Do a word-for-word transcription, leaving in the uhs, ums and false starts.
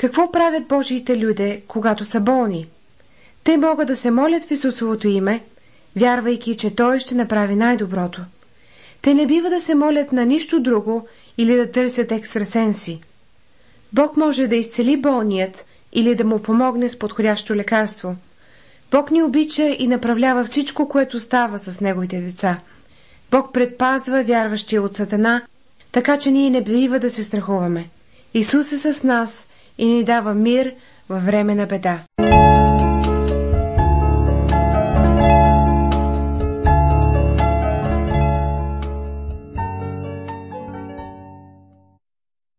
Какво правят Божиите люди, когато са болни? Те могат да се молят в Исусовото име, вярвайки, че Той ще направи най-доброто. Те не бива да се молят на нищо друго или да търсят екстрасенси. Бог може да изцели болният или да му помогне с подходящо лекарство. Бог ни обича и направлява всичко, което става с неговите деца. Бог предпазва вярващия от Сатана, така че ние не бива да се страхуваме. Исус е с нас и ни дава мир във време на беда.